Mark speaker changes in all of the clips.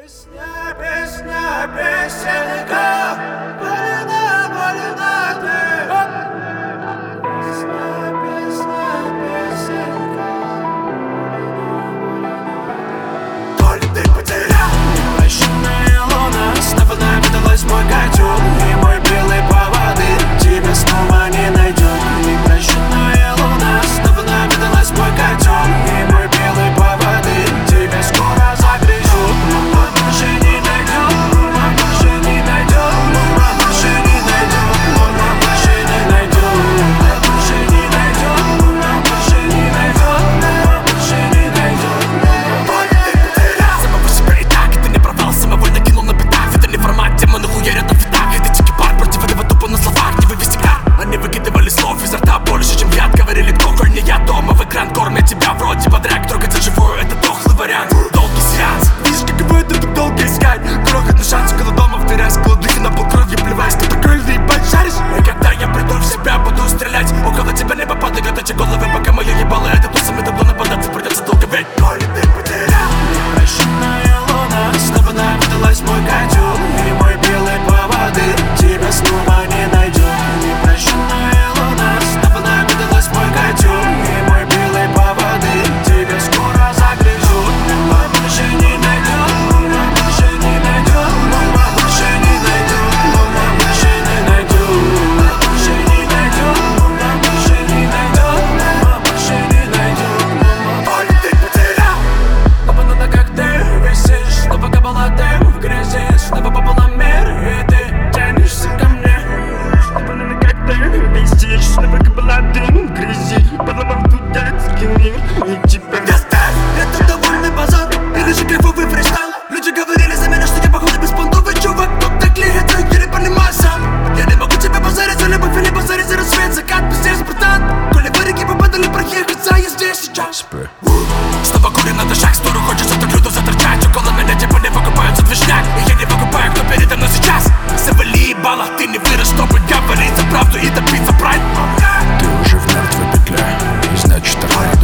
Speaker 1: Песня, песня, песенка, полина, полина ты. Песня, песня, песенка. То ли ты потерял непрощенная луна, снова навидалась мой котел и мой белый поводырь тебя снова не найдет. Непрощенная луна, снова навидалась мой котел и мой белый поводырь тебя скоро загрызет. Кормят тебя вроде бодряк, трогаться живую — это дохлый вариант. Долгий сеанс, видишь, каково это так долго искать крохотный шанс около дома, втыряя складухи на полкровью, плеваясь, ты такой ебать шаришь. И когда я приду в себя, буду стрелять, около тебя небо падают эти головы, пока мое ебало это тусом, и давно нападаться придется долго, ведь то ли ты потерял непрощенная луна, снова навидалась мой котел и мой белый поводырь тебя снова не найдет. Непрощенная луна, снова навидалась мой котел и мой белый поводырь тебя скоро загрызет. Но больше не найдет, но больше не найдет, но больше не найдет, но больше не найдет, но больше не найдет, но больше не найдет, но больше не найдет. То ли ты потерял, оба на ногах ты висишь, снова кабала ты в грязи, снова пополам мир, и ты тянешься ко мне. Снова на ногах ты висишь, снова кабала ты в грязи, пополам тут детский мир, и тебя доставь. Это довольный базар, или же кайфовый фристайл. Люди говорили за меня, что я походу беспонтовый чувак, тут так лихо, еле понимаю сам. Я не могу тебя позарить за любовь или позарить за рассвет, закат, пиздец, братан. Коли в реки попадали проехаться, я здесь сейчас. Снова курим на дышах, сторону хочется так люто заторчать. Около меня типа не выкупаются движняк, и я не выкупаю, кто передо мной сейчас. Завали ебало, ты не вырос, чтобы говорить за правду и добиться прайд.
Speaker 2: Ты уже в мертвой петле, и значит так надо.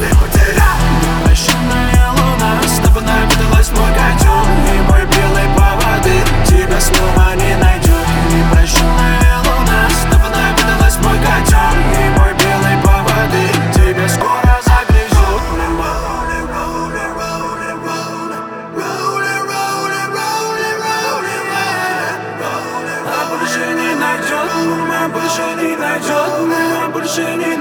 Speaker 1: Непрощенная луна, снова навидалась мой котел и мой белый поводырь тебя снова не найдет. Непрощенная луна, снова навидалась мой котел и мой белый поводырь тебя скоро загрызет. А больше не найдет, больше не найдет, больше не